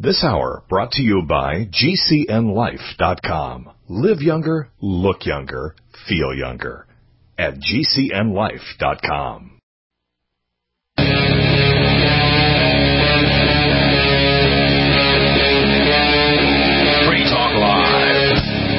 This hour brought to you by GCNLife.com. Live younger, look younger, feel younger. At GCNLife.com. Free Talk Live.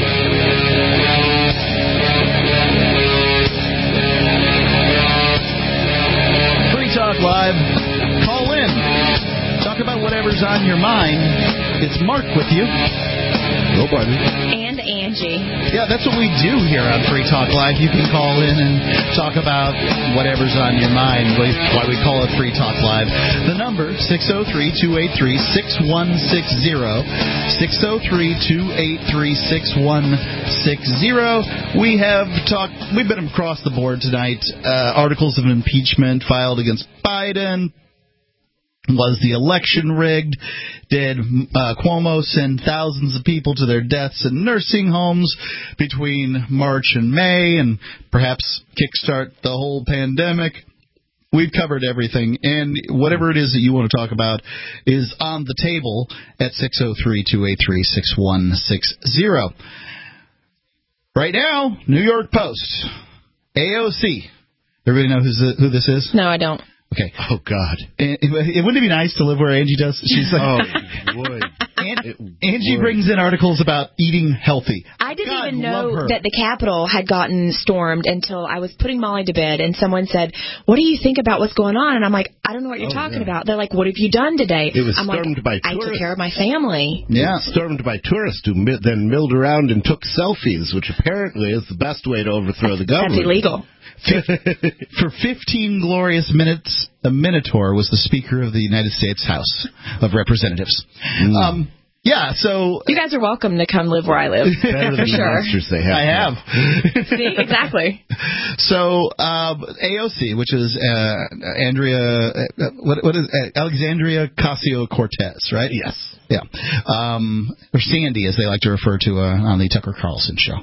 Free Talk Live. Call in. Talk about whatever's on your mind. It's Mark with you. Nobody. And Angie. Yeah, that's what we do here on Free Talk Live. You can call in and talk about whatever's on your mind. Why we call it Free Talk Live. The number, 603-283-6160. 603-283-6160. We've been across the board tonight. Articles of impeachment filed against Biden. Was the election rigged? Did Cuomo send thousands of people to their deaths in nursing homes between March and May and perhaps kickstart the whole pandemic? We've covered everything, and whatever it is that you want to talk about is on the table at 603-283-6160. Right now, New York Post, AOC. Everybody know who this is? No, I don't. Okay. Oh, God. Wouldn't it be nice to live where Angie does? She's like, oh, it would. Angie brings in articles about eating healthy. I didn't even know that the Capitol had gotten stormed until I was putting Molly to bed, and someone said, "What do you think about what's going on?" And I'm like, "I don't know what you're talking about." They're like, "What have you done today?" It was I'm stormed by I tourists. took care of my family. Yeah. Stormed by tourists who then milled around and took selfies, which apparently is the best way to overthrow the government. That's illegal. For 15 glorious minutes, a Minotaur was the Speaker of the United States House of Representatives. Yeah, so... You guys are welcome to come live where I live. Better than the monsters they have. I have. See, exactly. So, AOC, which is Alexandria Ocasio-Cortez, right? Yes. Yeah. Or Sandy, as they like to refer to on the Tucker Carlson show.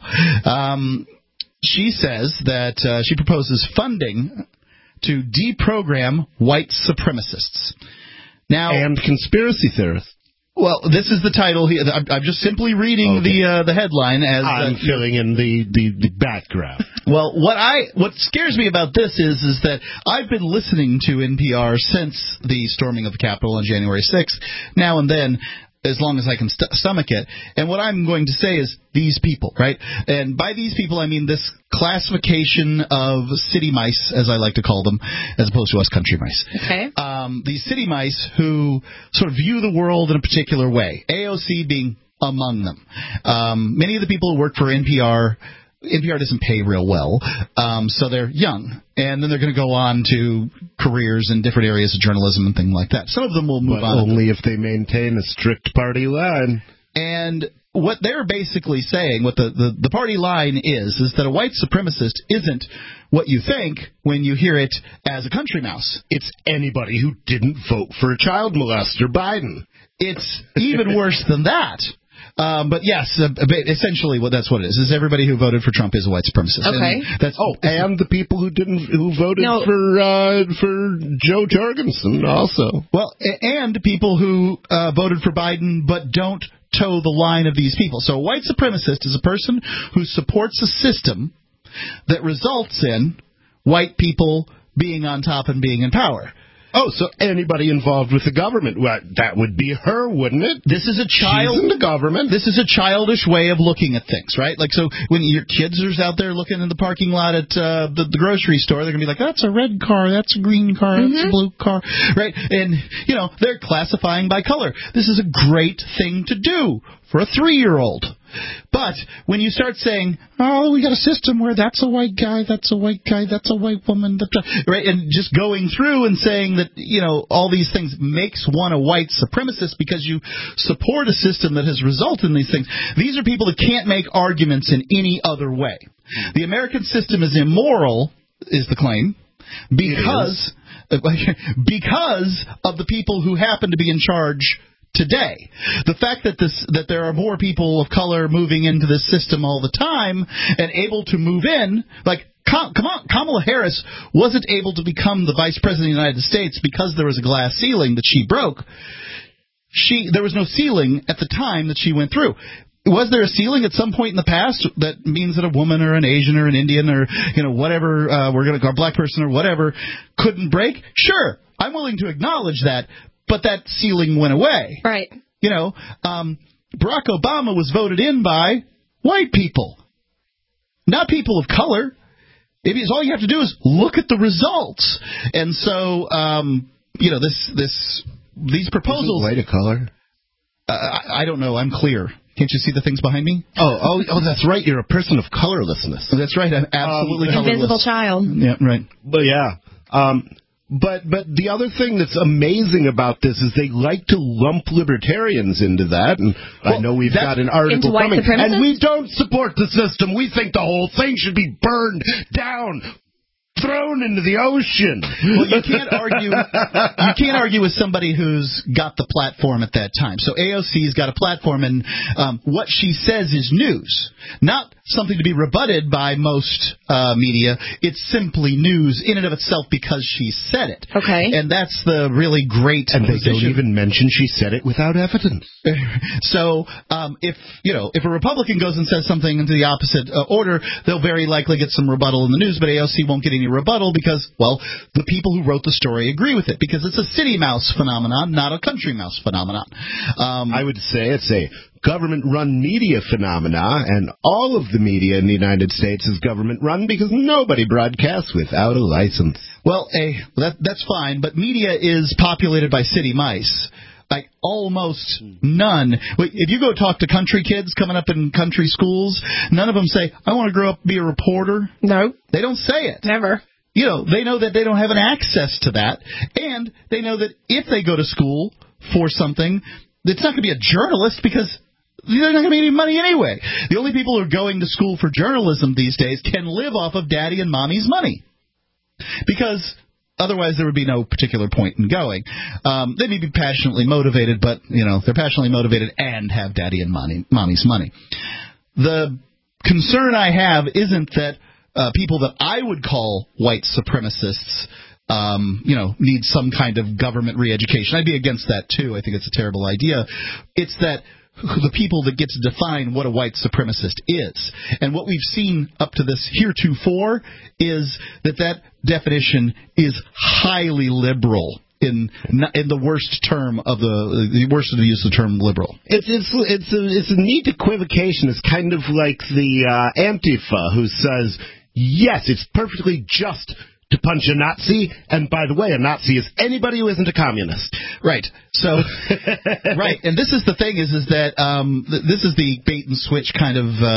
She says that she proposes funding to deprogram white supremacists. Now, and conspiracy theorists. Well, this is the title here. I'm just simply reading the headline as I'm filling in the background. Well, what scares me about this is that I've been listening to NPR since the storming of the Capitol on January 6th, now and then, as long as I can stomach it. And what I'm going to say is these people, right? And by these people, I mean this classification of city mice, as I like to call them, as opposed to us country mice. Okay. These city mice who sort of view the world in a particular way, AOC being among them. Many of the people who work for NPR doesn't pay real well, so they're young, and then they're going to go on to careers in different areas of journalism and things like that. Some of them will move on. Only if they maintain a strict party line. And what they're basically saying, what the party line is that a white supremacist isn't what you think when you hear it as a country mouse. It's anybody who didn't vote for a child molester Biden. It's even worse than that. But yes, essentially, that's what it is. Is everybody who voted for Trump is a white supremacist? Okay. And the people who voted for Joe Jorgensen also. Well, and people who voted for Biden but don't toe the line of these people. So a white supremacist is a person who supports a system that results in white people being on top and being in power. Oh, so anybody involved with the government, well, that would be her, wouldn't it? This is She's in the government. This is a childish way of looking at things, right? Like, so when your kids are out there looking in the parking lot at the grocery store, they're going to be like, that's a red car, that's a green car, that's a blue car, right? And, they're classifying by color. This is a great thing to do for a 3-year-old. But when you start saying, oh, we got a system where that's a white guy, that's a white guy, that's a white woman, right, and just going through and saying that, all these things makes one a white supremacist because you support a system that has resulted in these things. These are people that can't make arguments in any other way. The American system is immoral, is the claim, because of the people who happen to be in charge today. The fact that there are more people of color moving into this system all the time and able to move in, like, come on, Kamala Harris wasn't able to become the vice president of the United States because there was a glass ceiling that she broke. there was no ceiling at the time that she went through. Was there a ceiling at some point in the past that means that a woman or an Asian or an Indian or, whatever, we're going to call a black person or whatever, couldn't break? Sure, I'm willing to acknowledge that, but that ceiling went away. Right. Barack Obama was voted in by white people, not people of color. Maybe all you have to do is look at the results. And so, these proposals. Isn't white a color? I don't know. I'm clear. Can't you see the things behind me? Oh, that's right. You're a person of colorlessness. That's right. I'm absolutely colorless. Invisible child. Yeah, right. But yeah. But the other thing that's amazing about this is they like to lump libertarians into that. And I know we've got an article coming. And we don't support the system. We think the whole thing should be burned down, thrown into the ocean. Well, you can't argue. You can't argue with somebody who's got the platform at that time. So AOC's got a platform, and what she says is news, not something to be rebutted by most media. It's simply news in and of itself because she said it. Okay. And that's the really great And position. they don't even mention she said it without evidence. So if a Republican goes and says something into the opposite order, they'll very likely get some rebuttal in the news, but AOC won't get any rebuttal because, well, the people who wrote the story agree with it because it's a city mouse phenomenon, not a country mouse phenomenon. I would say it's a government-run media phenomena, and all of the media in the United States is government-run because nobody broadcasts without a license. Well, that's fine, but media is populated by city mice. Like almost none. If you go talk to country kids coming up in country schools, none of them say, I want to grow up and be a reporter. No. They don't say it. Never. They know that they don't have an access to that, and they know that if they go to school for something, it's not going to be a journalist because they're not going to make any money anyway. The only people who are going to school for journalism these days can live off of daddy and mommy's money because otherwise there would be no particular point in going. They may be passionately motivated, but, they're passionately motivated and have daddy and mommy's money. The concern I have isn't that people that I would call white supremacists need some kind of government re-education. I'd be against that, too. I think it's a terrible idea. It's that the people that get to define what a white supremacist is. And what we've seen up to this heretofore is that definition is highly liberal in the worst term of the worst of the use of the term liberal. It's a neat equivocation. It's kind of like the Antifa who says, yes, it's perfectly just to punch a Nazi, and by the way, a Nazi is anybody who isn't a communist. Right. So, right, and this is the thing is that this is the bait and switch kind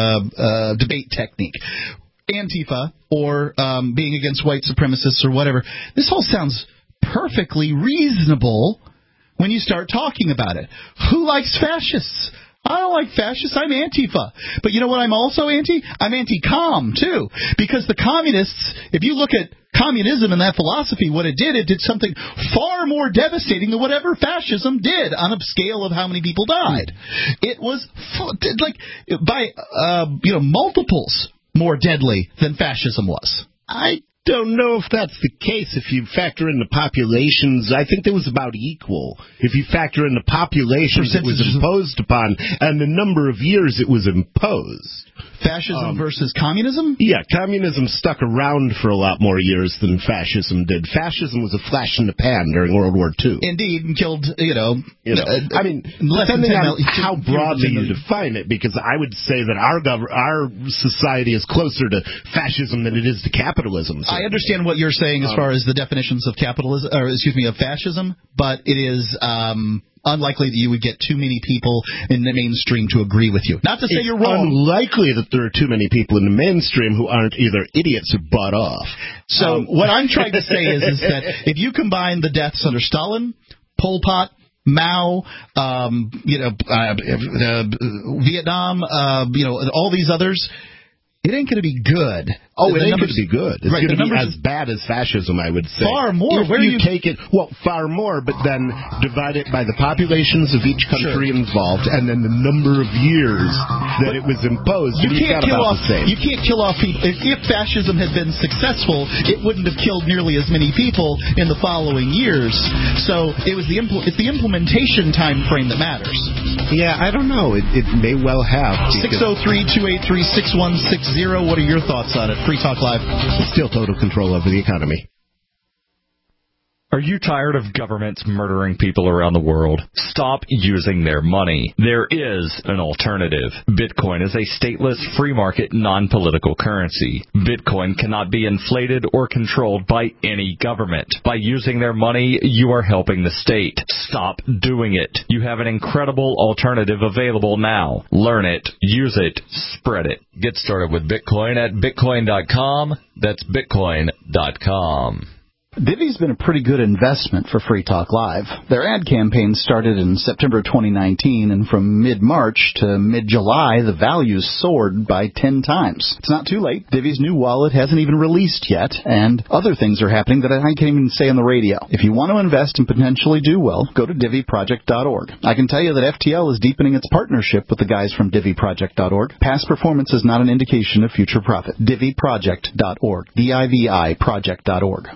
of debate technique. Antifa or being against white supremacists or whatever. This all sounds perfectly reasonable when you start talking about it. Who likes fascists? I don't like fascists. I'm Antifa. But you know what I'm also anti? I'm anti-com, too. Because the communists, if you look at communism and that philosophy, what it did something far more devastating than whatever fascism did on a scale of how many people died. It was by multiples more deadly than fascism was. I don't know if that's the case if you factor in the populations. I think it was about equal. If you factor in the populations it was imposed upon and the number of years it was imposed. Fascism versus communism? Yeah, communism stuck around for a lot more years than fascism did. Fascism was a flash in the pan during World War II. Indeed, and killed, I mean, depending on how broadly you define it, because I would say that our society is closer to fascism than it is to capitalism. So. I understand what you're saying as far as the definitions of capitalism, of fascism, but it is unlikely that you would get too many people in the mainstream to agree with you. Not to say you're wrong. It's unlikely that there are too many people in the mainstream who aren't either idiots or bought off. So what I'm trying to say is that if you combine the deaths under Stalin, Pol Pot, Mao, Vietnam, all these others, it ain't going to be good. Oh, it ain't going to be good. It's going to be as bad as fascism, I would say. Far more. If you take it, far more, but then divide it by the populations of each country involved, and then the number of years that it was imposed. You can't kill off people. If fascism had been successful, it wouldn't have killed nearly as many people in the following years. So it's the implementation time frame that matters. Yeah, I don't know. It may well have. 603-283-6160. What are your thoughts on it? Free Talk Live. Still total control over the economy. Are you tired of governments murdering people around the world? Stop using their money. There is an alternative. Bitcoin is a stateless, free market, non-political currency. Bitcoin cannot be inflated or controlled by any government. By using their money, you are helping the state. Stop doing it. You have an incredible alternative available now. Learn it, use it, spread it. Get started with Bitcoin at Bitcoin.com. That's Bitcoin.com. Divvy's been a pretty good investment for Free Talk Live. Their ad campaign started in September 2019, and from mid-March to mid-July, the values soared by 10 times. It's not too late. Divvy's new wallet hasn't even released yet, and other things are happening that I can't even say on the radio. If you want to invest and potentially do well, go to DivvyProject.org. I can tell you that FTL is deepening its partnership with the guys from DivvyProject.org. Past performance is not an indication of future profit. DivvyProject.org. DIVI Project.org.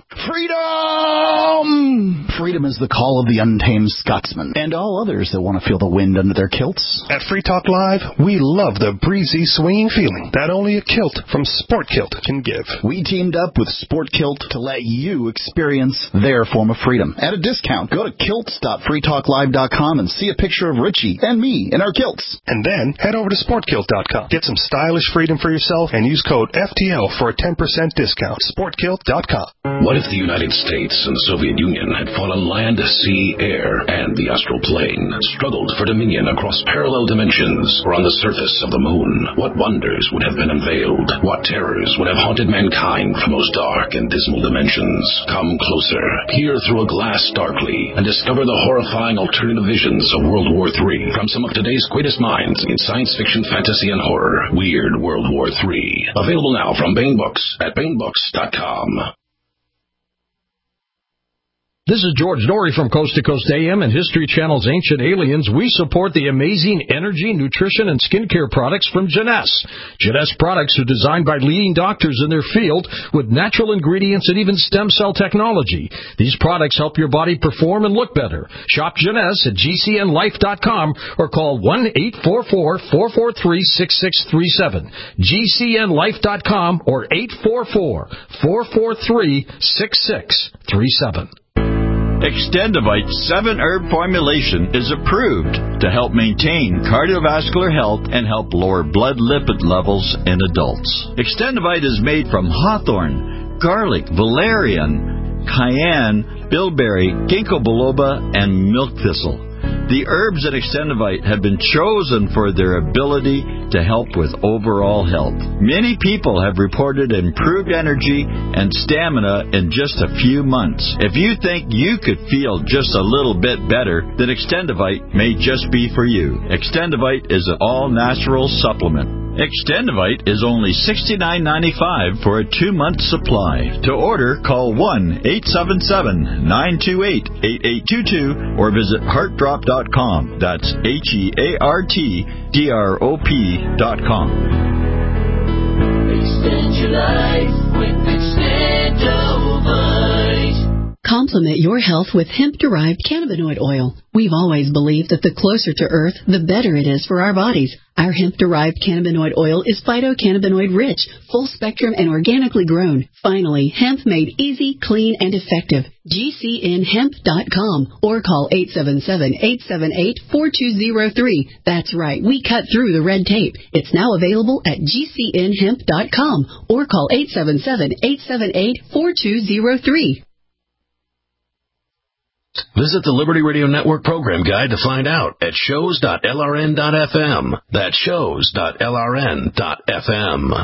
Freedom is the call of the untamed Scotsman and all others that want to feel the wind under their kilts. At Free Talk Live, we love the breezy, swinging feeling that only a kilt from Sport Kilt can give. We teamed up with Sport Kilt to let you experience their form of freedom at a discount. Go to kilts.freetalklive.com and see a picture of Richie and me in our kilts. And then head over to sportkilt.com. Get some stylish freedom for yourself and use code FTL for a 10% discount. Sportkilt.com. What if the United States and the Soviet Union had fought on land, sea, air, and the astral plane, struggled for dominion across parallel dimensions or on the surface of the moon? What wonders would have been unveiled? What terrors would have haunted mankind from those dark and dismal dimensions? Come closer, peer through a glass darkly, and discover the horrifying alternative visions of World War III from some of today's greatest minds in science fiction, fantasy, and horror. Weird World War III. Available now from Baen Books at BaenBooks.com. This is George Norrie from Coast to Coast AM and History Channel's Ancient Aliens. We support the amazing energy, nutrition, and skincare products from Jeunesse. Jeunesse products are designed by leading doctors in their field with natural ingredients and even stem cell technology. These products help your body perform and look better. Shop Jeunesse at GCNlife.com or call 1-844-443-6637. GCNlife.com or 844-443-6637. Extendivite 7-herb formulation is approved to help maintain cardiovascular health and help lower blood lipid levels in adults. Extendivite is made from hawthorn, garlic, valerian, cayenne, bilberry, ginkgo biloba, and milk thistle. The herbs at Extendivite have been chosen for their ability to help with overall health. Many people have reported improved energy and stamina in just a few months. If you think you could feel just a little bit better, then Extendivite may just be for you. Extendivite is an all-natural supplement. Extendivite is only $69.95 for a 2-month supply. To order, call 1-877-928-8822 or visit heartdrop.com. That's HEARTDROP.com. Extend your life with Extendivite. Complement your health with hemp-derived cannabinoid oil. We've always believed that the closer to Earth, the better it is for our bodies. Our hemp-derived cannabinoid oil is phytocannabinoid-rich, full-spectrum, and organically grown. Finally, hemp made easy, clean, and effective. GCNhemp.com or call 877-878-4203. That's right, we cut through the red tape. It's now available at GCNhemp.com or call 877-878-4203. Visit the Liberty Radio Network program guide to find out at shows.lrn.fm. That's shows.lrn.fm.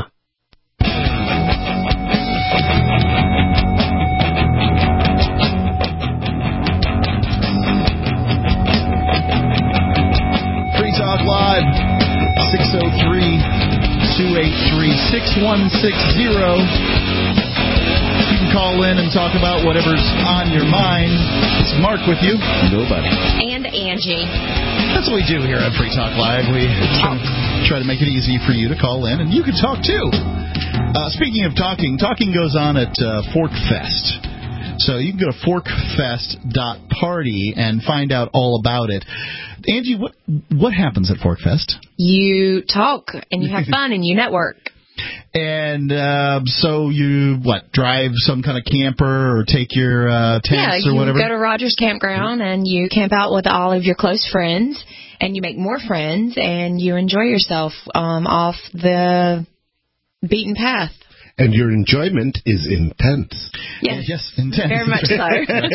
Free Talk Live. 603-283-6160. You can call in and talk about whatever's on your mind. It's Mark with you. Nobody. And Angie. That's what we do here at Free Talk Live. We try to make it easy for you to call in, and you can talk too. Speaking of talking goes on at Fork Fest. So you can go to forkfest.party and find out all about it. Angie, what happens at Fork Fest? You talk, and you have fun, and you network. And so you, drive some kind of camper or take your tents or whatever? Yeah, you go to Rogers Campground, and you camp out with all of your close friends, and you make more friends, and you enjoy yourself off the beaten path. And your enjoyment is intense. Yes, intense. Very much so.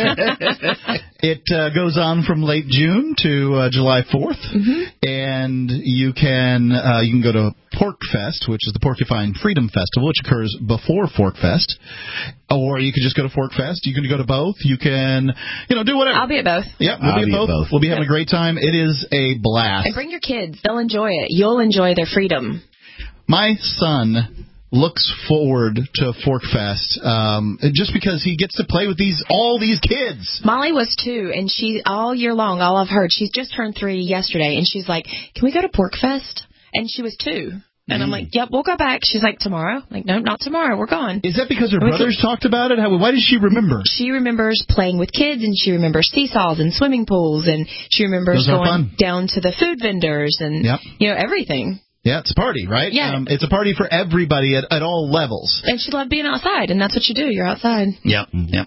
It goes on from late June to July 4th, and you can go to PorcFest, which is the Porcupine Freedom Festival, which occurs before Fork Fest, or you can just go to Fork Fest. You can go to both. You can, do whatever. I'll be at both. Yeah, we'll be at both. We'll be having a great time. It is a blast. And bring your kids. They'll enjoy it. You'll enjoy their freedom. My son looks forward to Fork Fest just because he gets to play with all these kids. Molly was 2, and she all year long, all I've heard, she's just turned 3 yesterday, and she's like, "Can we go to Pork Fest?" And she was 2. And I'm like, "Yep, we'll go back." She's like, "Tomorrow?" I'm like, "No, not tomorrow. We're gone." Is that because her brothers talked about it? Why does she remember? She remembers playing with kids, and she remembers seesaws and swimming pools, and she remembers going down to the food vendors and everything. Yeah, it's a party, right? Yeah. It's a party for everybody at all levels. And she loved being outside, and that's what you do. You're outside. Yep.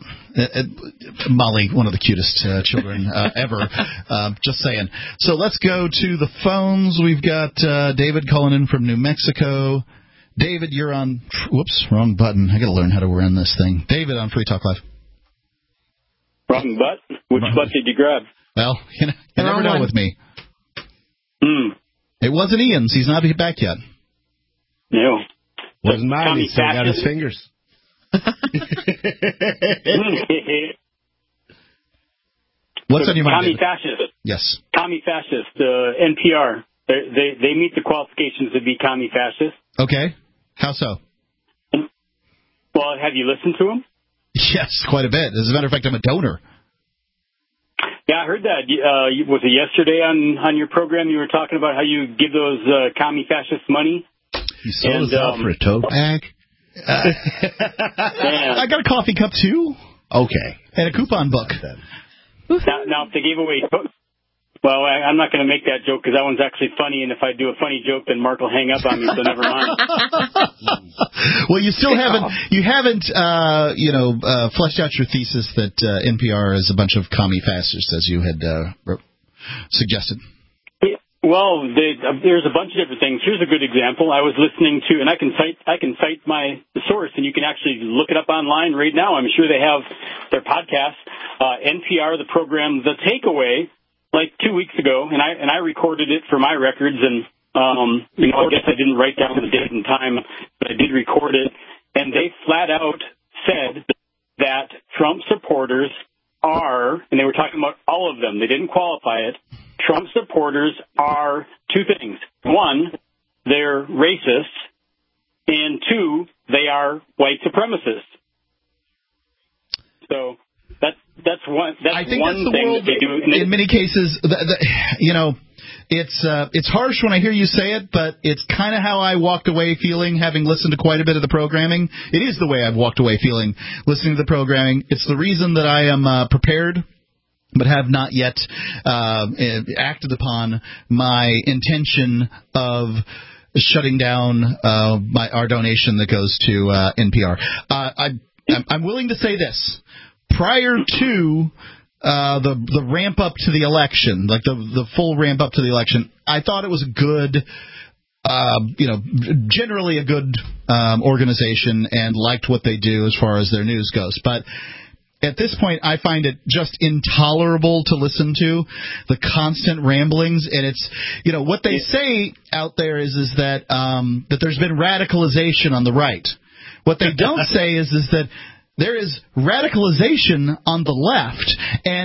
Molly, one of the cutest children ever. Just saying. So let's go to the phones. We've got David calling in from New Mexico. David, you're on... Whoops, wrong button. I got to learn how to run this thing. David on Free Talk Live. Wrong butt? Which butt did you grab? Well, you never know with me. It wasn't Ian's. He's not back yet. No. Wasn't mine. He still got his fingers. What's on your mind? Commie fascist. Yes. Commie fascist. NPR. They meet the qualifications to be commie fascist. Okay. How so? Well, have you listened to them? Yes, quite a bit. As a matter of fact, I'm a donor. Yeah, I heard that. Was it yesterday on your program you were talking about how you give those commie fascists money? You sold us out for a tote bag? I got a coffee cup, too. Okay. And a coupon book. Now, if they gave away... Well, I'm not going to make that joke because that one's actually funny, and if I do a funny joke, then Mark will hang up on me, so never mind. Well, you still haven't fleshed out your thesis that NPR is a bunch of commie fascists, as you had suggested. Well, there's a bunch of different things. Here's a good example. I was listening to, and I can cite my source, and you can actually look it up online right now. I'm sure they have their podcast, NPR, the program The Takeaway, like 2 weeks ago, and I recorded it for my records, and I guess I didn't write down the date and time, but I did record it, and they flat out said that Trump supporters are, and they were talking about all of them, they didn't qualify it, Trump supporters are 2 things. 1, they're racists, and 2, they are white supremacists. So that's one. I think that's the thing world. That they do. In many cases, it's harsh when I hear you say it, but it's kind of how I walked away feeling, having listened to quite a bit of the programming. It is the way I've walked away feeling, listening to the programming. It's the reason that I am prepared, but have not yet acted upon my intention of shutting down our donation that goes to NPR. I'm willing to say this. Prior to the ramp up to the election, like the full ramp up to the election, I thought it was a good, generally a good organization and liked what they do as far as their news goes. But at this point, I find it just intolerable to listen to, the constant ramblings. And it's, what they say out there is that that there's been radicalization on the right. What they don't say is that there is radicalization on the left, and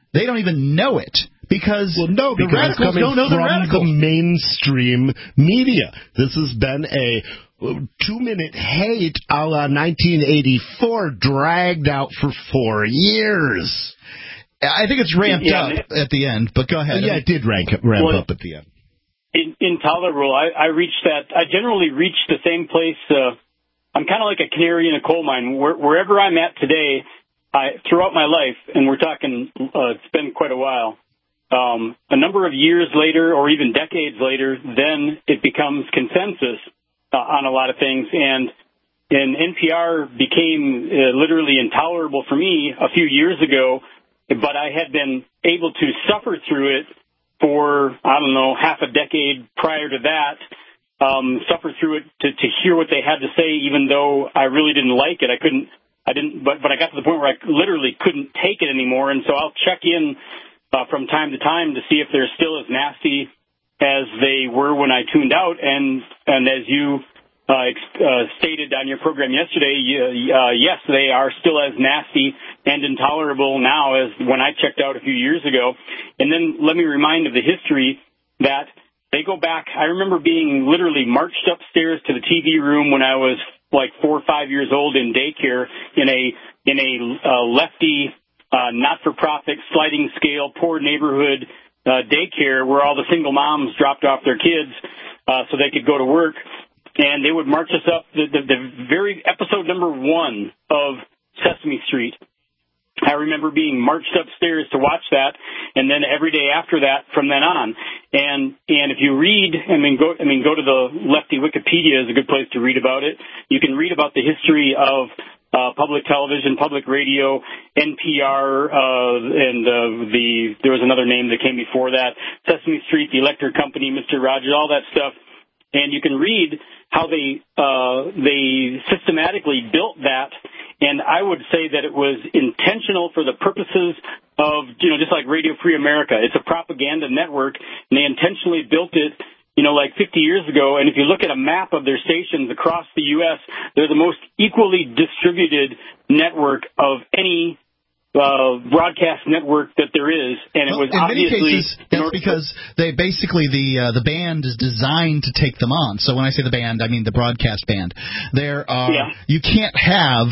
They don't even know it. Because the radicals don't know the radicals. The mainstream media. This has been a 2-minute hate a la 1984 dragged out for 4 years. I think it's ramped up at the end, but go ahead. Yeah, it did ramp up at the end. Intolerable. I reached that. I generally reach the same place. I'm kind of like a canary in a coal mine. Wherever I'm at today, throughout my life, and we're talking, it's been quite a while, a number of years later or even decades later, then it becomes consensus on a lot of things. And NPR became literally intolerable for me a few years ago, but I had been able to suffer through it for, half a decade prior to that, suffer through it to hear what they had to say, even though I really didn't like it. But I got to the point where I literally couldn't take it anymore. And so I'll check in from time to time to see if they're still as nasty as they were when I tuned out. And as you stated on your program yesterday, yes, they are still as nasty and intolerable now as when I checked out a few years ago. And then let me remind of the history that they go back. I remember being literally marched upstairs to the TV room when I was like 4 or 5 years old in daycare in a lefty, not-for-profit, sliding scale, poor neighborhood daycare where all the single moms dropped off their kids so they could go to work. And they would march us up the very episode number 1 of Sesame Street. I remember being marched upstairs to watch that, and then every day after that from then on. And if you read, go to the lefty Wikipedia is a good place to read about it. You can read about the history of public television, public radio, NPR, and there was another name that came before that, Sesame Street, the Electric Company, Mr. Rogers, all that stuff. And you can read how they systematically built that. And I would say that it was intentional for the purposes of, just like Radio Free America. It's a propaganda network, and they intentionally built it, like 50 years ago. And if you look at a map of their stations across the U.S., they're the most equally distributed network of any broadcast network that there is, and it was in obviously... many cases, that's because they basically, the band is designed to take them on. So when I say the band, I mean the broadcast band. There are, you can't have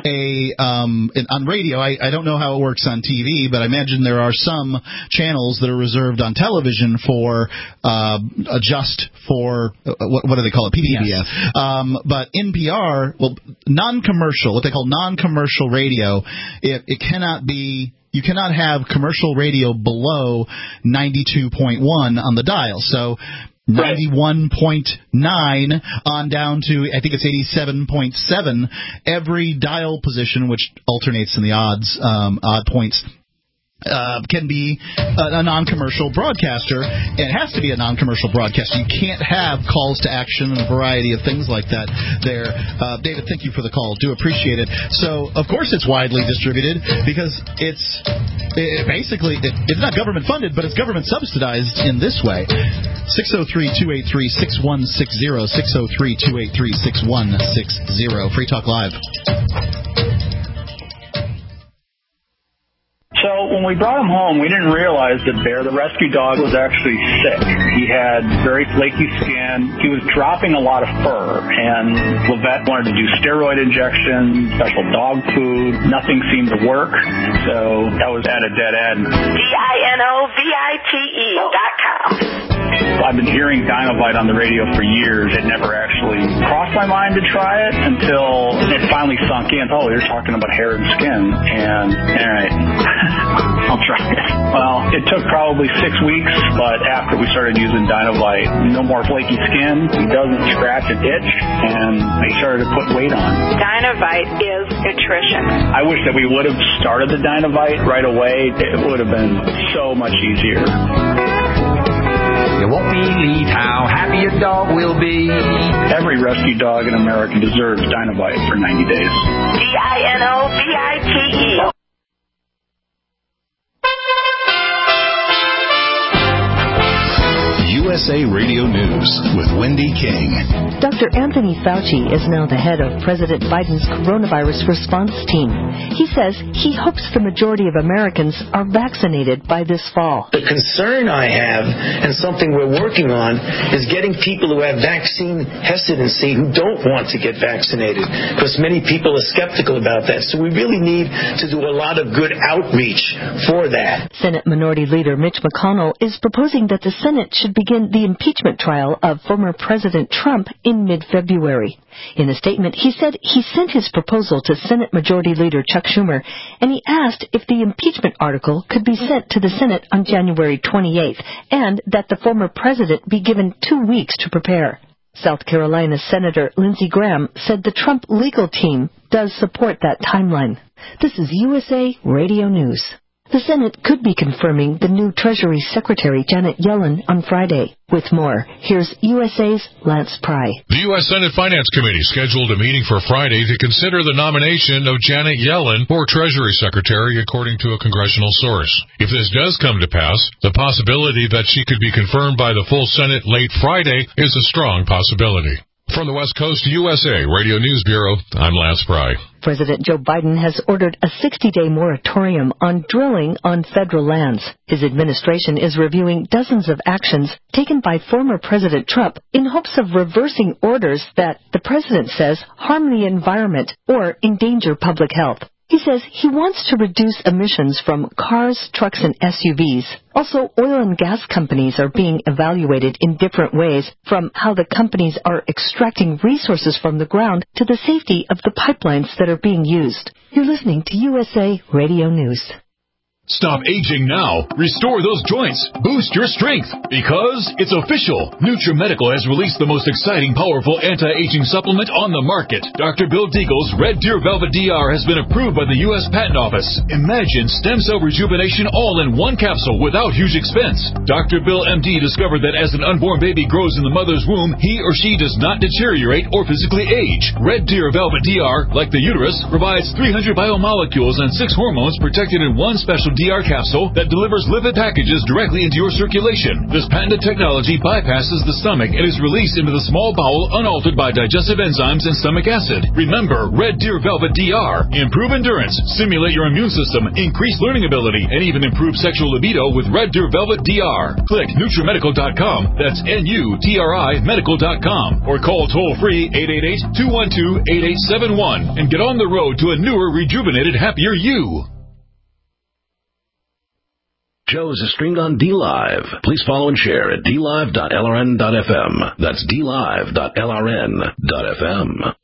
on radio, I don't know how it works on TV, but I imagine there are some channels that are reserved on television for, just for, what do they call it? PBS. But NPR, non-commercial, what they call non-commercial radio, it cannot be, you cannot have commercial radio below 92.1 on the dial. So 91.9 on down to, I think it's 87.7, every dial position, which alternates in the odd points, can be a non-commercial broadcaster, and it has to be a non-commercial broadcaster. You can't have calls to action and a variety of things like that there. David, thank you for the call. Do appreciate it. So, of course, it's widely distributed because it's not government funded, but it's government subsidized in this way. 603-283-6160, 603-283-6160. Free Talk Live. So when we brought him home, we didn't realize that Bear, the rescue dog, was actually sick. He had very flaky skin. He was dropping a lot of fur, and Levette wanted to do steroid injections, special dog food. Nothing seemed to work, so that was at a dead end. DINOVITE.com. I've been hearing Dinovite on the radio for years. It never actually crossed my mind to try it until it finally sunk in. Oh, you're talking about hair and skin. And, all right, I'll try it. Well, it took probably 6 weeks, but after we started using Dinovite, no more flaky skin. He doesn't scratch and itch, and they started to put weight on. Dinovite is nutrition. I wish that we would have started the Dinovite right away. It would have been so much easier. You won't believe how happy your dog will be. Every rescue dog in America deserves Dinovite for 90 days. DINOVITE. USA Radio News with Wendy King. Dr. Anthony Fauci is now the head of President Biden's coronavirus response team. He says he hopes the majority of Americans are vaccinated by this fall. The concern I have, and something we're working on, is getting people who have vaccine hesitancy who don't want to get vaccinated, because many people are skeptical about that. So we really need to do a lot of good outreach for that. Senate Minority Leader Mitch McConnell is proposing that the Senate should begin the impeachment trial of former President Trump in mid-February. In a statement, he said he sent his proposal to Senate Majority Leader Chuck Schumer, and he asked if the impeachment article could be sent to the Senate on January 28th, and that the former president be given 2 weeks to prepare. South Carolina Senator Lindsey Graham said the Trump legal team does support that timeline. This is USA Radio News. The Senate could be confirming the new Treasury Secretary Janet Yellen on Friday. With more, here's USA's Lance Pry. The U.S. Senate Finance Committee scheduled a meeting for Friday to consider the nomination of Janet Yellen for Treasury Secretary, according to a congressional source. If this does come to pass, the possibility that she could be confirmed by the full Senate late Friday is a strong possibility. From the West Coast USA Radio News Bureau, I'm Lance Pry. President Joe Biden has ordered a 60-day moratorium on drilling on federal lands. His administration is reviewing dozens of actions taken by former President Trump in hopes of reversing orders that the president says harm the environment or endanger public health. He says he wants to reduce emissions from cars, trucks, and SUVs. Also, oil and gas companies are being evaluated in different ways, from how the companies are extracting resources from the ground to the safety of the pipelines that are being used. You're listening to USA Radio News. Stop aging now. Restore those joints. Boost your strength. Because it's official. NutriMedical has released the most exciting, powerful anti-aging supplement on the market. Dr. Bill Deagle's Red Deer Velvet DR has been approved by the U.S. Patent Office. Imagine stem cell rejuvenation all in one capsule without huge expense. Dr. Bill MD discovered that as an unborn baby grows in the mother's womb, he or she does not deteriorate or physically age. Red Deer Velvet DR, like the uterus, provides 300 biomolecules and 6 hormones protected in one special DR capsule that delivers lipid packages directly into your circulation. This patented technology bypasses the stomach and is released into the small bowel unaltered by digestive enzymes and stomach acid. Remember, Red Deer Velvet DR. Improve endurance, stimulate your immune system, increase learning ability, and even improve sexual libido with Red Deer Velvet DR. Click NutriMedical.com, that's NUTRI Medical.com, or call toll-free 888-212-8871 and get on the road to a newer, rejuvenated, happier you. Shows are streamed on DLive. Please follow and share at dlive.lrn.fm. That's dlive.lrn.fm.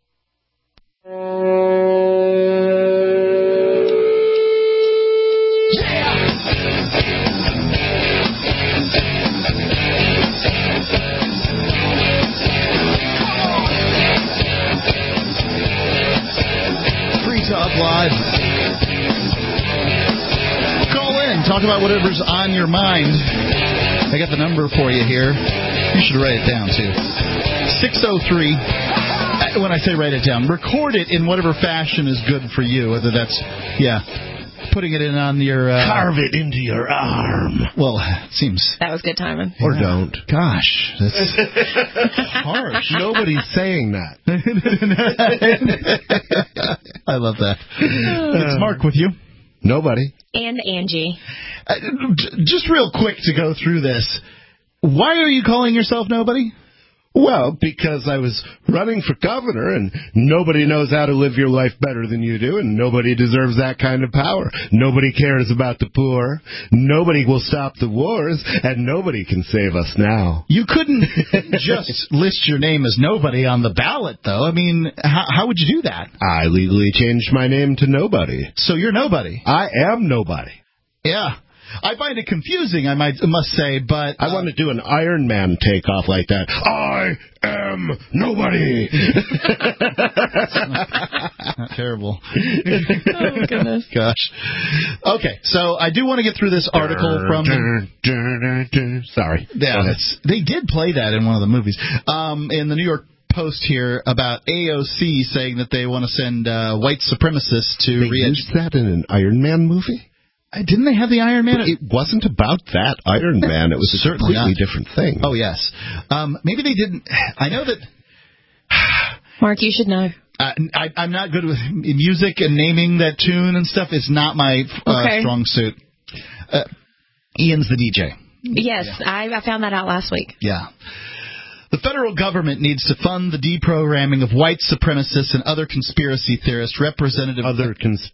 Free Talk Live. Talk about whatever's on your mind. I got the number for you here. You should write it down, too. 603. When I say write it down, record it in whatever fashion is good for you. Whether that's, putting it in on your... Carve it into your arm. Well, it seems... That was good timing. Or don't. Gosh, that's harsh. Nobody's saying that. I love that. It's Mark with you. Nobody. And Angie. Just real quick to go through this. Why are you calling yourself nobody? Well, because I was running for governor, and nobody knows how to live your life better than you do, and nobody deserves that kind of power. Nobody cares about the poor. Nobody will stop the wars, and nobody can save us now. You couldn't just list your name as nobody on the ballot, though. I mean, how would you do that? I legally changed my name to Nobody. So you're nobody. I am nobody. Yeah. I find it confusing, I must say, but... I want to do an Iron Man takeoff like that. I am nobody. Not terrible. Oh, goodness. Gosh. Okay, so I do want to get through this article from... Sorry. Yeah, they did play that in one of the movies. In the New York Post here about AOC saying that they want to send white supremacists to... They used that in an Iron Man movie? Didn't they have the Iron Man? It wasn't about that Iron Man. It was a completely different thing. Oh, yes. Maybe they didn't. I know that... Mark, you should know. I'm not good with music and naming that tune and stuff. It's not my strong suit. Ian's the DJ. Yes, yeah. I found that out last week. Yeah. The federal government needs to fund the deprogramming of white supremacists and other conspiracy theorists. Andrea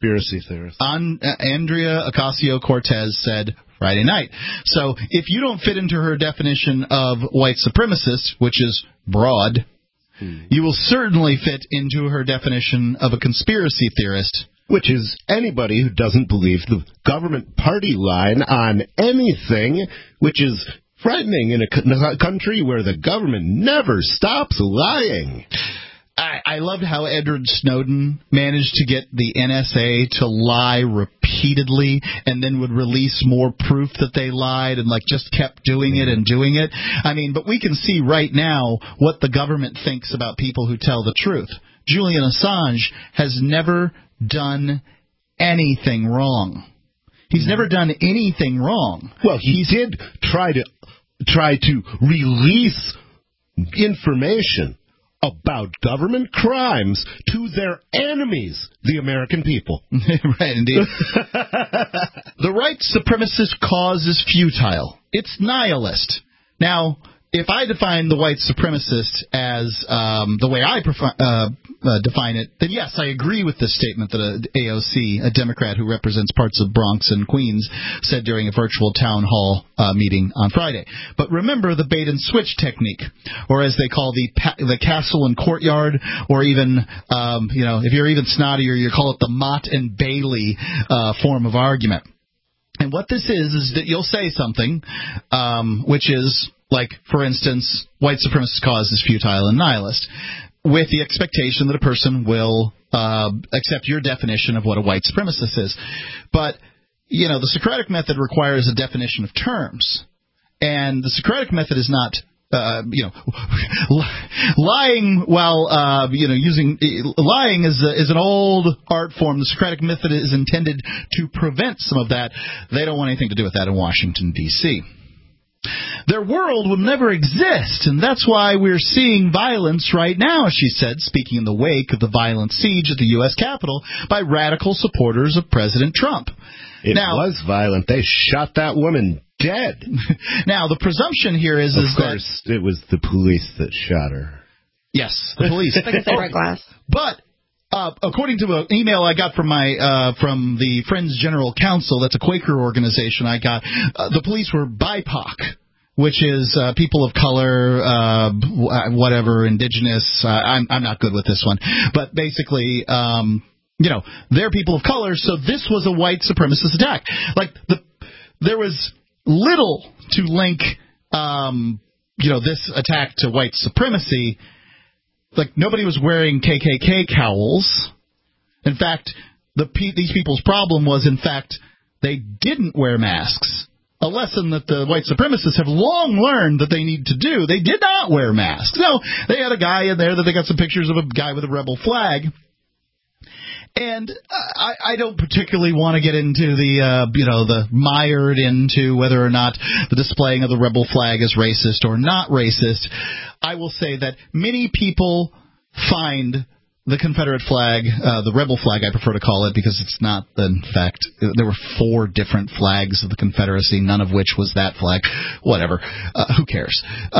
Ocasio-Cortez said Friday night. So if you don't fit into her definition of white supremacist, which is broad, you will certainly fit into her definition of a conspiracy theorist, which is anybody who doesn't believe the government party line on anything, which is frightening in a country where the government never stops lying. I loved how Edward Snowden managed to get the NSA to lie repeatedly and then would release more proof that they lied and just kept doing it and doing it. I mean, but we can see right now what the government thinks about people who tell the truth. Julian Assange has never done anything wrong. He's never done anything wrong. Well, he did try to release information about government crimes to their enemies, the American people. Right, indeed. The right supremacist cause is futile. It's nihilist. Now, if I define the white supremacist as the way I define it, then yes, I agree with this statement that AOC, a Democrat who represents parts of Bronx and Queens, said during a virtual town hall meeting on Friday. But remember the bait and switch technique, or as they call the castle and courtyard, or even, if you're even snottier, you call it the Mott and Bailey form of argument. And what this is that you'll say something, which is, like, for instance, white supremacist cause is futile and nihilist, with the expectation that a person will accept your definition of what a white supremacist is. But, the Socratic method requires a definition of terms. And the Socratic method is not, lying while, lying is an old art form. The Socratic method is intended to prevent some of that. They don't want anything to do with that in Washington, D.C. Their world will never exist, and that's why we're seeing violence right now, she said, speaking in the wake of the violent siege at the U.S. Capitol by radical supporters of President Trump. It was violent. They shot that woman dead. Now, the presumption here is of course, it was the police that shot her. Yes, the police. Glass. But according to an email I got from from the Friends General Council, that's a Quaker organization I got, the police were BIPOC, which is people of color, whatever, indigenous. I'm not good with this one. But basically, they're people of color, so this was a white supremacist attack. There was little to link, this attack to white supremacy. Nobody was wearing KKK cowls. In fact, these people's problem was, in fact, they didn't wear masks. A lesson that the white supremacists have long learned that they need to do. They did not wear masks. No, they had a guy in there that they got some pictures of a guy with a rebel flag. And I don't particularly want to get into the mired into whether or not the displaying of the rebel flag is racist or not racist. I will say that many people find the Confederate flag, the rebel flag, I prefer to call it, because it's not, in fact, there were 4 different flags of the Confederacy, none of which was that flag. Whatever. Who cares?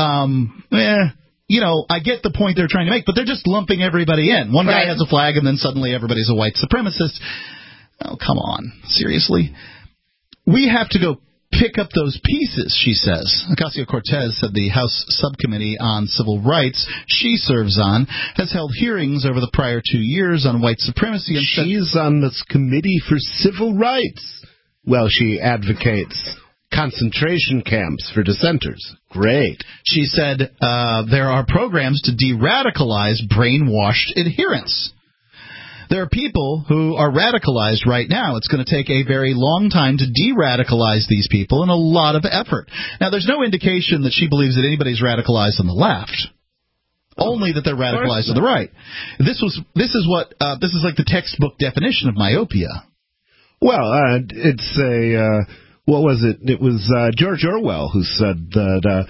I get the point they're trying to make, but they're just lumping everybody in. One guy has a flag, and then suddenly everybody's a white supremacist. Oh, come on. Seriously? We have to go pick up those pieces, she says. Ocasio-Cortez said the House Subcommittee on Civil Rights she serves on has held hearings over the prior 2 years on white supremacy. And she's on this Committee for Civil Rights. Well, she advocates concentration camps for dissenters. Great. She said there are programs to de-radicalize brainwashed adherents. There are people who are radicalized right now. It's going to take a very long time to de-radicalize these people and a lot of effort. Now, there's no indication that she believes that anybody's radicalized on the left. Only that they're radicalized on the right. This is like the textbook definition of myopia. Well, it's a what was it? It was George Orwell who said that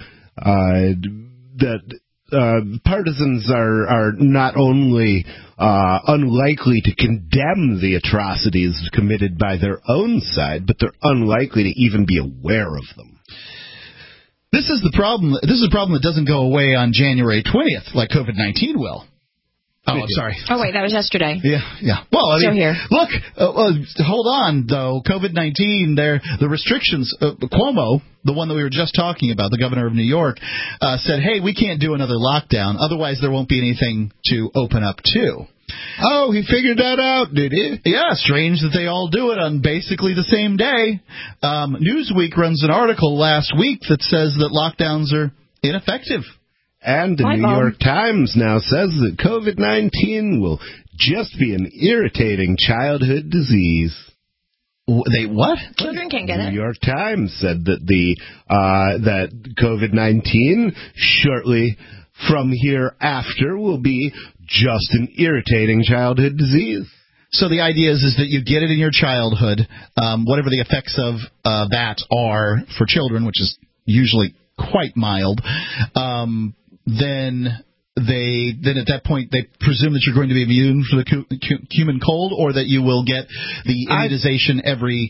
partisans are not only unlikely to condemn the atrocities committed by their own side, but they're unlikely to even be aware of them. This is the problem. This is a problem that doesn't go away on January 20th, like COVID-19 will. Oh, I'm sorry. Oh, wait, that was yesterday. Yeah. Well, I mean, here. Look, hold on, though. COVID-19, the restrictions, Cuomo, the one that we were just talking about, the governor of New York, said, hey, we can't do another lockdown, otherwise there won't be anything to open up to. Oh, he figured that out, did he? Yeah, strange that they all do it on basically the same day. Newsweek runs an article last week that says that lockdowns are ineffective. And the New York Times now says that COVID-19 will just be an irritating childhood disease. They what? Children can't get it. The New York Times said that that COVID-19 shortly from hereafter will be just an irritating childhood disease. So the idea is that you get it in your childhood, whatever the effects of that are for children, which is usually quite mild. Then at that point they presume that you're going to be immune for the human cold, or that you will get the immunization every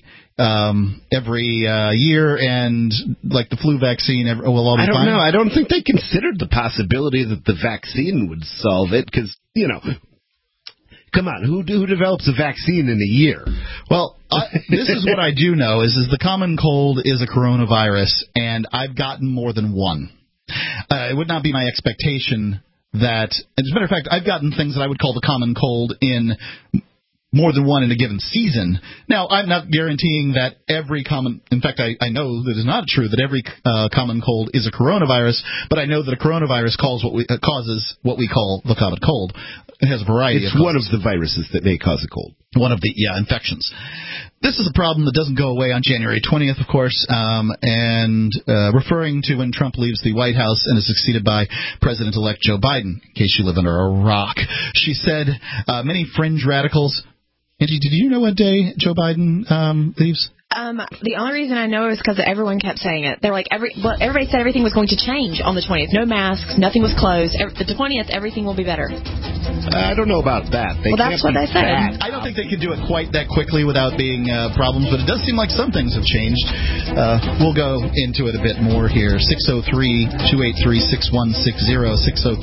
year, and like the flu vaccine will all be fine. I don't know. I don't think they considered the possibility that the vaccine would solve it, because come on, who develops a vaccine in a year? Well, this is what I do know is the common cold is a coronavirus, and I've gotten more than one. It would not be my expectation that, as a matter of fact, I've gotten things that I would call the common cold in more than one in a given season. Now, I'm not guaranteeing that every common, in fact, I know that it's not true that every common cold is a coronavirus, but I know that a coronavirus causes what we call the common cold. It has a variety of causes. It's one of the viruses that may cause a cold. One of the, infections. This is a problem that doesn't go away on January 20th, of course, and referring to when Trump leaves the White House and is succeeded by President-elect Joe Biden, in case you live under a rock. She said many fringe radicals. Angie, did you know what day Joe Biden leaves? The only reason I know is because everyone kept saying it. They're like, everybody said everything was going to change on the 20th. No masks, nothing was closed. The 20th, everything will be better. I don't know about that. That's what they said. I don't think they can do it quite that quickly without being problems, but it does seem like some things have changed. We'll go into it a bit more here. 603-283-6160,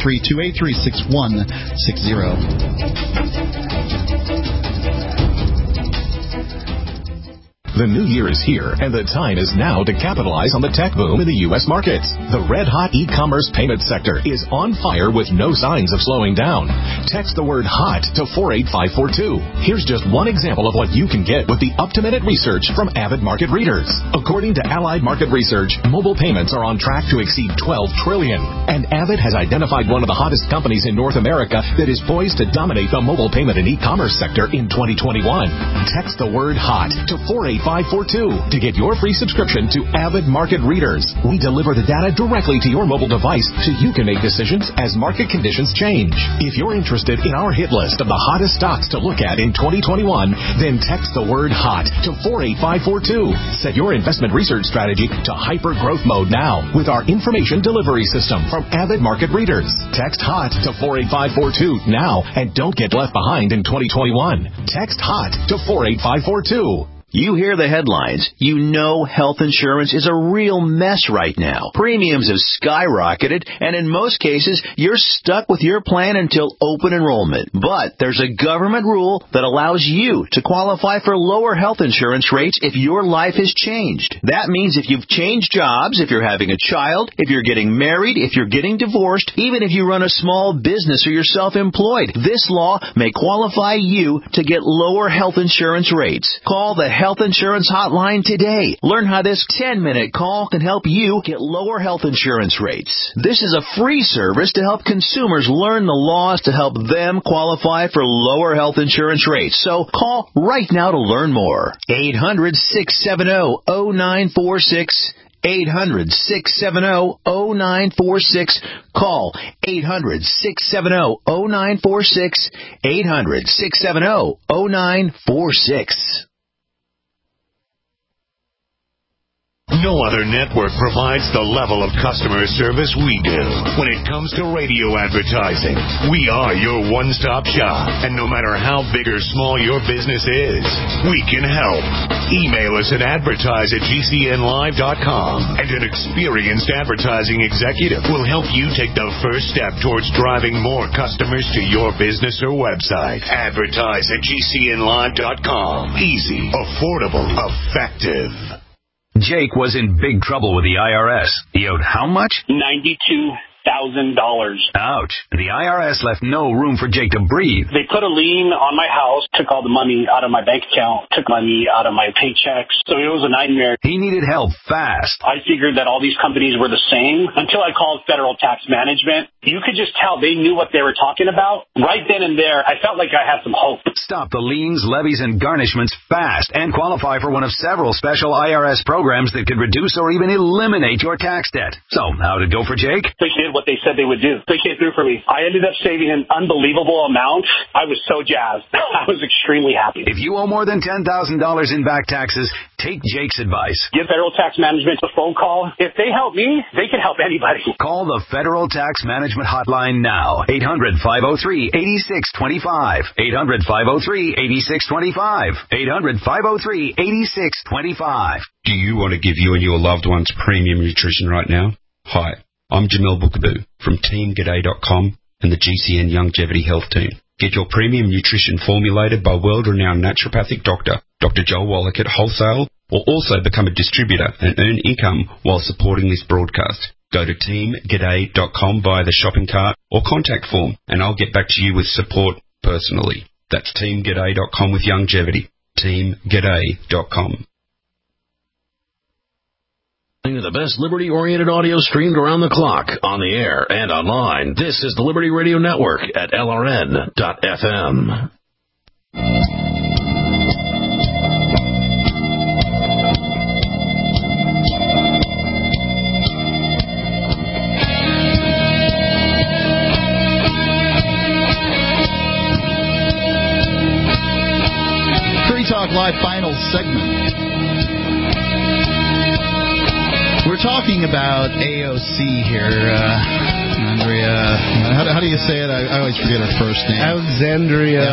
603-283-6160. The new year is here, and the time is now to capitalize on the tech boom in the U.S. markets. The red-hot e-commerce payment sector is on fire with no signs of slowing down. Text the word HOT to 48542. Here's just one example of what you can get with the up-to-minute research from Avid Market Readers. According to Allied Market Research, mobile payments are on track to exceed $12 trillion. And Avid has identified one of the hottest companies in North America that is poised to dominate the mobile payment and e-commerce sector in 2021. Text the word HOT to 48542 to get your free subscription to Avid Market Readers. We deliver the data directly to your mobile device so you can make decisions as market conditions change. If you're interested in our hit list of the hottest stocks to look at in 2021, then text the word HOT to 48542. Set your investment research strategy to hyper growth mode now with our information delivery system from Avid Market Readers. Text HOT to 48542 now and don't get left behind in 2021. Text HOT to 48542. You hear the headlines. You know health insurance is a real mess right now. Premiums have skyrocketed, and in most cases, you're stuck with your plan until open enrollment. But there's a government rule that allows you to qualify for lower health insurance rates if your life has changed. That means if you've changed jobs, if you're having a child, if you're getting married, if you're getting divorced, even if you run a small business or you're self-employed, this law may qualify you to get lower health insurance rates. Call the Health Insurance Hotline today. Learn how this 10-minute call can help you get lower health insurance rates. This is a free service to help consumers learn the laws to help them qualify for lower health insurance rates. So call right now to learn more. 800-670-0946. 800-670-0946. Call 800-670-0946. 800-670-0946. No other network provides the level of customer service we do. When it comes to radio advertising, we are your one-stop shop. And no matter how big or small your business is, we can help. Email us at advertise@gcnlive.com, and an experienced advertising executive will help you take the first step towards driving more customers to your business or website. Advertise@gcnlive.com. Easy, affordable, effective. Jake was in big trouble with the IRS. He owed how much? $92,000. Ouch. The IRS left no room for Jake to breathe. They put a lien on my house, took all the money out of my bank account, took money out of my paychecks. So it was a nightmare. He needed help fast. I figured that all these companies were the same until I called Federal Tax Management. You could just tell they knew what they were talking about. Right then and there, I felt like I had some hope. Stop the liens, levies, and garnishments fast and qualify for one of several special IRS programs that could reduce or even eliminate your tax debt. So, how'd it go for Jake? They did what they said they would do. They came through for me. I ended up saving an unbelievable amount. I was so jazzed. I was extremely happy. If you owe more than $10,000 in back taxes, take Jake's advice. Give Federal Tax Management a phone call. If they help me, they can help anybody. Call the Federal Tax Management Hotline now. 800-503-8625. 800-503-8625. 800-503-8625. Do you want to give you and your loved ones premium nutrition right now? Hi, I'm Jamel Bookaboo from TeamGaday.com and the GCN Longevity Health Team. Get your premium nutrition formulated by world-renowned naturopathic doctor, Dr. Joel Wallach at wholesale, or also become a distributor and earn income while supporting this broadcast. Go to TeamGaday.com via the shopping cart or contact form, and I'll get back to you with support personally. That's TeamGaday.com with longevity. TeamGaday.com. The best liberty-oriented audio streamed around the clock, on the air, and online. This is the Liberty Radio Network at LRN.FM. Free Talk Live final segment. We're talking about AOC here, Andrea. How do you say it? I always forget her first name. Alexandria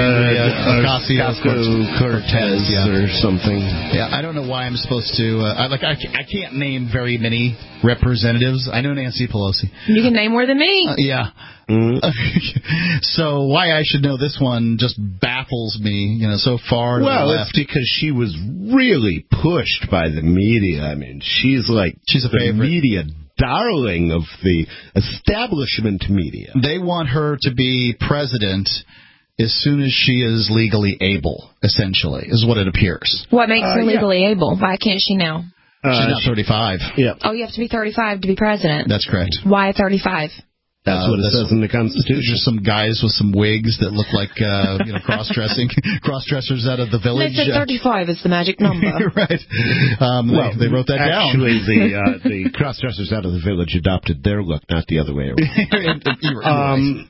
Ocasio-Cortez, or something. Yeah, I don't know why I'm supposed to. I can't name very many representatives. I know Nancy Pelosi. You can name more than me. Yeah. So why I should know this one just baffles me, so far to the left. Well, it's because she was really pushed by the media. I mean, she's a favorite media darling of the establishment media. They want her to be president as soon as she is legally able, essentially, is what it appears. What makes her legally able? Why can't she now? She's not 35. Yeah. Oh, you have to be 35 to be president. That's correct. Why 35? That's what it says in the Constitution. Just some guys with some wigs that look like cross-dressers out of the village. They said 35 is the magic number. Right. They wrote that down. Actually, the cross-dressers out of the village adopted their look, not the other way around.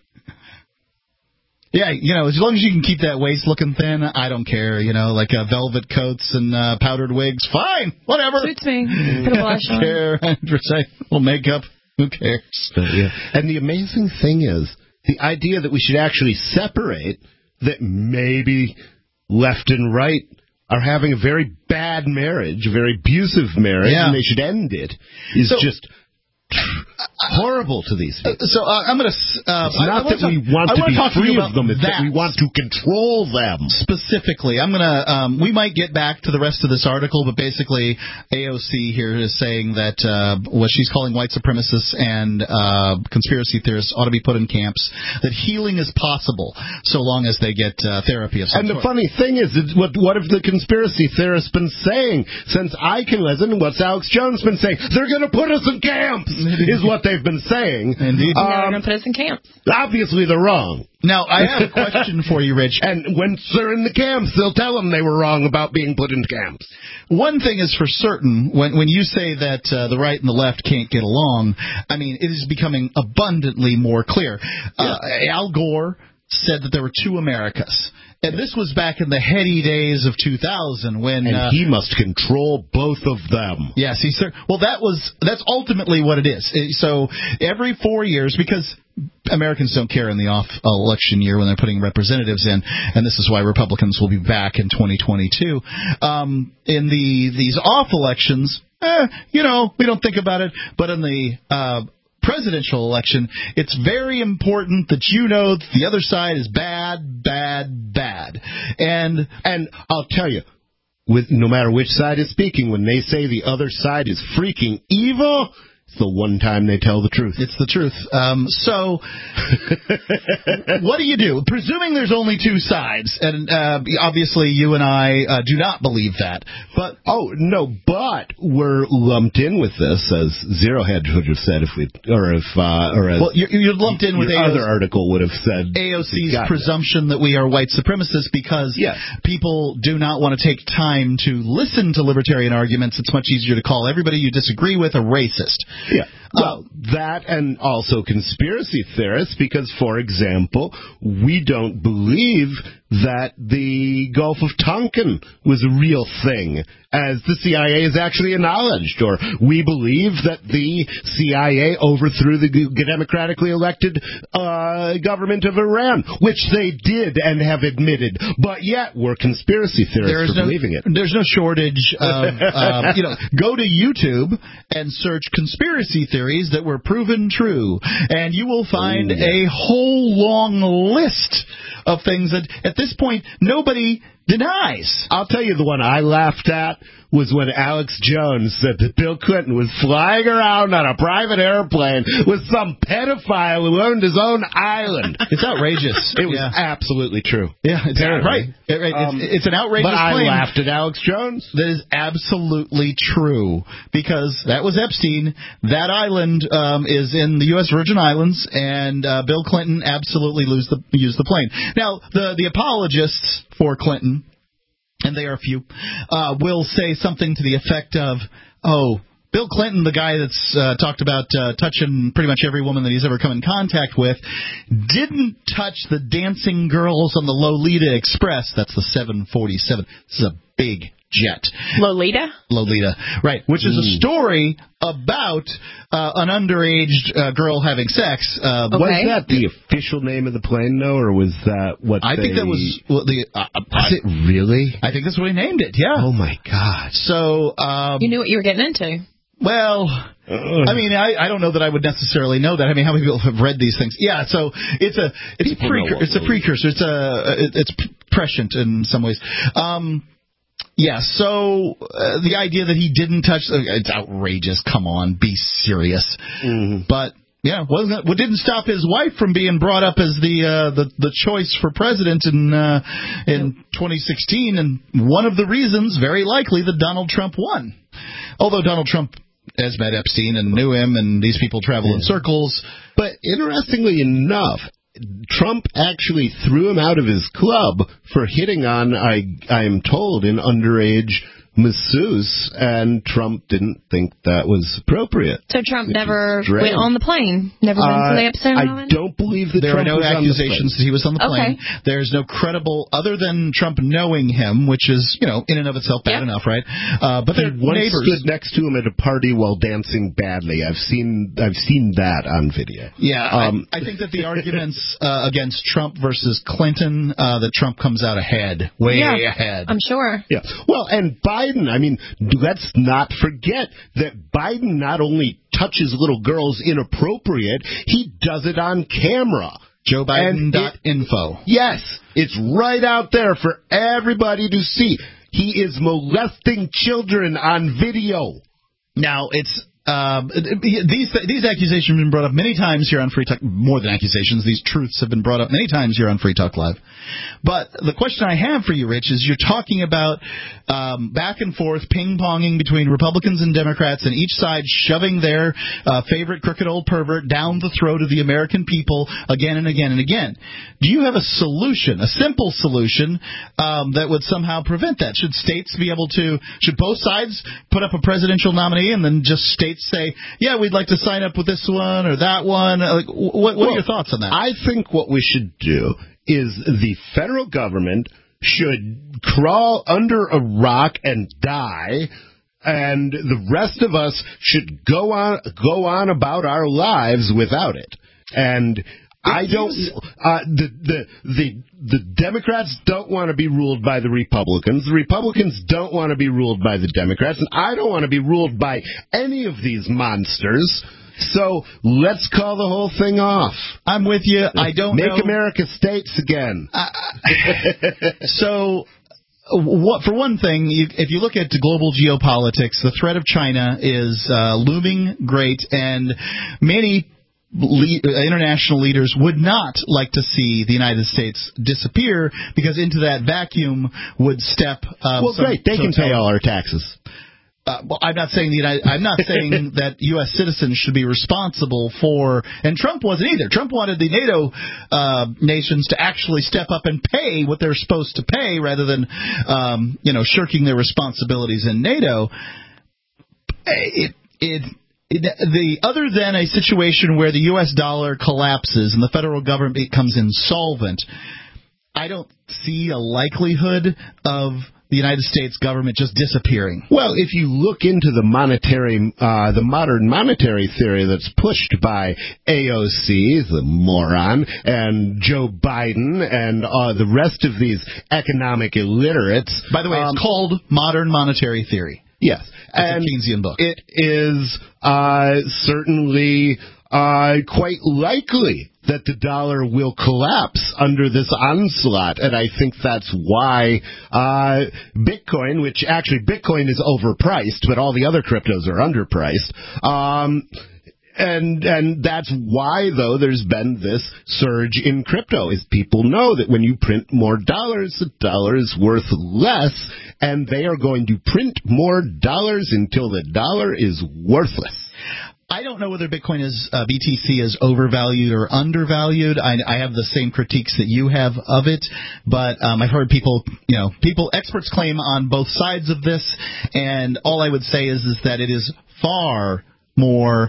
Yeah, as long as you can keep that waist looking thin, I don't care. Like velvet coats and powdered wigs, fine, whatever. Suits me. Put a blush on. I don't care. Well, makeup. Who cares? Yeah. And the amazing thing is, the idea that we should actually separate, that maybe left and right are having a very bad marriage, a very abusive marriage, and they should end it, is just horrible to these people. So I'm going to... it's not that we want to be free of them, it's that we want to control them. Specifically, I'm going to... we might get back to the rest of this article, but basically AOC here is saying that what she's calling white supremacists and conspiracy theorists ought to be put in camps, that healing is possible so long as they get therapy of some sort. And the funny thing is, what have the conspiracy theorists been saying since I can listen? What's Alex Jones been saying? They're going to put us in camps! Is what they've been saying. Indeed. They're going to put us in camps. Obviously, they're wrong. Now, I have a question for you, Rich. And when they're in the camps, they'll tell them they were wrong about being put in camps. One thing is for certain, when you say that the right and the left can't get along, I mean, it is becoming abundantly more clear. Al Gore said that there were two Americas. And this was back in the heady days of 2000 when... And he must control both of them. Yes, that's ultimately what it is. So every 4 years, because Americans don't care in the off-election year when they're putting representatives in, and this is why Republicans will be back in 2022. In these off-elections, we don't think about it, but in the... presidential election, it's very important that you know that the other side is bad. And I'll tell you, no matter which side is speaking, when they say the other side is freaking evil, it's the one time they tell the truth. It's the truth. So, what do you do? Presuming there's only two sides, and obviously you and I do not believe that. But but we're lumped in with this, as Zero Hedge would have said you're lumped in with your other article would have said AOC's presumption that we are white supremacists because people do not want to take time to listen to libertarian arguments. It's much easier to call everybody you disagree with a racist. Yeah. Well, that and also conspiracy theorists, because, for example, we don't believe that the Gulf of Tonkin was a real thing, as the CIA has actually acknowledged, or we believe that the CIA overthrew the democratically elected government of Iran, which they did and have admitted, but yet we're conspiracy theorists for believing it. There's no shortage of, go to YouTube and search conspiracy theories that were proven true, and you will find a whole long list of things that, at this point, nobody denies. I'll tell you the one I laughed at was when Alex Jones said that Bill Clinton was flying around on a private airplane with some pedophile who owned his own island. It's outrageous. It was absolutely true. Yeah, it's right. It's an outrageous claim. But I laughed at Alex Jones. That is absolutely true, because that was Epstein. That island is in the U.S. Virgin Islands, and Bill Clinton absolutely used the plane. Now, the apologists for Clinton, and they are few, will say something to the effect of, Bill Clinton, the guy that's talked about touching pretty much every woman that he's ever come in contact with, didn't touch the dancing girls on the Lolita Express. That's the 747. This is a big jet. Lolita, right, which is a story about an underage girl having sex. Was that the official name of the plane, though, or was that what I think that was the... was it really? I think that's what he named it, yeah. Oh, my God. So... you knew what you were getting into. Well, I mean, I don't know that I would necessarily know that. I mean, how many people have read these things? Yeah, so it's a precursor. It's prescient in some ways. Yeah, so the idea that he didn't touch it's outrageous. Come on, be serious. Mm-hmm. But yeah, what didn't stop his wife from being brought up as the choice for president in 2016, and one of the reasons, very likely, that Donald Trump won. Although Donald Trump has met Epstein and knew him, and these people travel in circles. But interestingly enough, Trump actually threw him out of his club for hitting on, I am told, an underage masseuse, and Trump didn't think that was appropriate. So Trump never went on the plane? Never went to the Epstein Island? I don't believe that there Trump are no accusations that he was on the plane. Okay. There's no credible, other than Trump knowing him, which is, in and of itself bad enough, right? But they're neighbors. Stood next to him at a party while dancing badly. I've seen that on video. Yeah, I think that the arguments against Trump versus Clinton, that Trump comes out ahead, way ahead. I'm sure. Yeah. Well, and Biden, I mean, let's not forget that Biden not only touches little girls inappropriate, he does it on camera. JoeBiden.info. Yes, it's right out there for everybody to see. He is molesting children on video. Now, it's... these accusations have been brought up many times here on Free Talk. More than accusations, these truths have been brought up many times here on Free Talk Live. But the question I have for you, Rich, is you're talking about back and forth ping-ponging between Republicans and Democrats, and each side shoving their favorite crooked old pervert down the throat of the American people again and again and again. Do you have a solution, a simple solution, that would somehow prevent that? Should both sides put up a presidential nominee and then just states states say, yeah, we'd like to sign up with this one or that one? Like, what are your thoughts on that? I think what we should do is the federal government should crawl under a rock and die, and the rest of us should go on about our lives without it. And I don't. The Democrats don't want to be ruled by the Republicans. The Republicans don't want to be ruled by the Democrats, and I don't want to be ruled by any of these monsters. So let's call the whole thing off. I'm with you. I don't Make America states again. So, for one thing, if you look at global geopolitics, the threat of China is looming great, and many international leaders would not like to see the United States disappear, because into that vacuum would step. Great, they can pay all our taxes. Well, I'm not saying saying that U.S. citizens should be responsible for, and Trump wasn't either. Trump wanted the NATO nations to actually step up and pay what they're supposed to pay, rather than shirking their responsibilities in NATO. Other than a situation where the U.S. dollar collapses and the federal government becomes insolvent, I don't see a likelihood of the United States government just disappearing. Well, if you look into the modern monetary theory that's pushed by AOC, the moron, and Joe Biden, and the rest of these economic illiterates. By the way, it's called modern monetary theory. Yes. And it's a Keynesian book. It is certainly quite likely that the dollar will collapse under this onslaught, and I think that's why Bitcoin, which actually Bitcoin is overpriced, but all the other cryptos are underpriced, and that's why, though, there's been this surge in crypto, is people know that when you print more dollars, the dollar is worth less, and they are going to print more dollars until the dollar is worthless. I don't know whether Bitcoin BTC is overvalued or undervalued. I have the same critiques that you have of it, but I've heard experts claim on both sides of this, and all I would say is that it is far more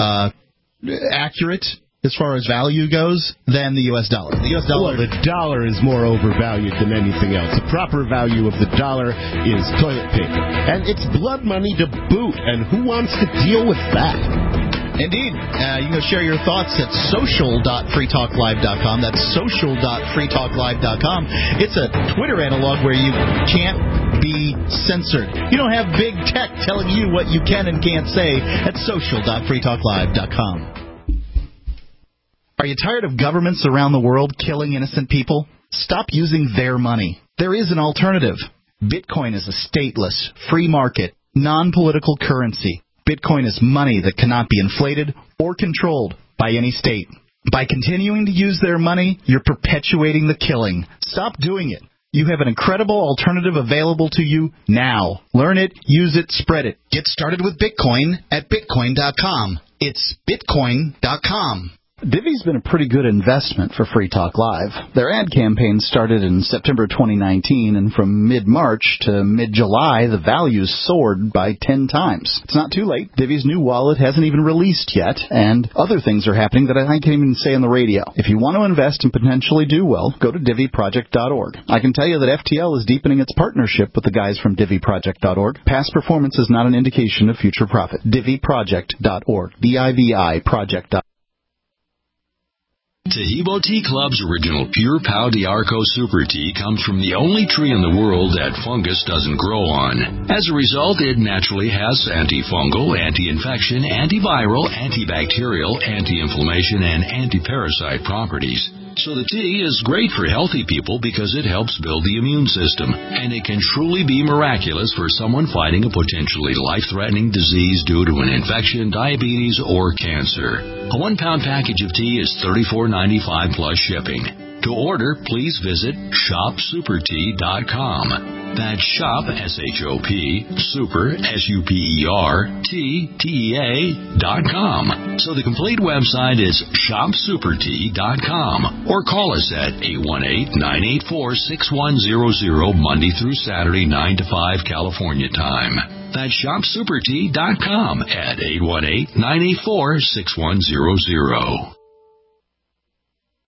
accurate as far as value goes than the U.S. dollar. The U.S. dollar. Well, the dollar is more overvalued than anything else. The proper value of the dollar is toilet paper, and it's blood money to boot. And who wants to deal with that? Indeed. You can share your thoughts at social.freetalklive.com. That's social.freetalklive.com. It's a Twitter analog where you can't be censored. You don't have big tech telling you what you can and can't say at social.freetalklive.com. Are you tired of governments around the world killing innocent people? Stop using their money. There is an alternative. Bitcoin is a stateless, free market, non-political currency. Bitcoin is money that cannot be inflated or controlled by any state. By continuing to use their money, you're perpetuating the killing. Stop doing it. You have an incredible alternative available to you now. Learn it, use it, spread it. Get started with Bitcoin at Bitcoin.com. It's Bitcoin.com. Divvy's been a pretty good investment for Free Talk Live. Their ad campaign started in September 2019, and from mid-March to mid-July, the values soared by 10 times. It's not too late. Divvy's new wallet hasn't even released yet, and other things are happening that I can't even say on the radio. If you want to invest and potentially do well, go to DivvyProject.org. I can tell you that FTL is deepening its partnership with the guys from DivvyProject.org. Past performance is not an indication of future profit. DivvyProject.org. DIVI Project.org. Taheebo Tea Club's original Pure Pau d'Arco Super Tea comes from the only tree in the world that fungus doesn't grow on. As a result, it naturally has antifungal, anti-infection, antiviral, antibacterial, anti-inflammation, and anti-parasite properties. So the tea is great for healthy people because it helps build the immune system, and it can truly be miraculous for someone fighting a potentially life-threatening disease due to an infection, diabetes, or cancer. A 1-pound package of tea is $34.95 plus shipping. To order, please visit shopsupertea.com. That's shop, S-H-O-P, super, SUPERTEA.com. So the complete website is shopsupertea.com, or call us at 818-984-6100 Monday through Saturday, 9 to 5 California time. That's shopsupertea.com at 818-984-6100.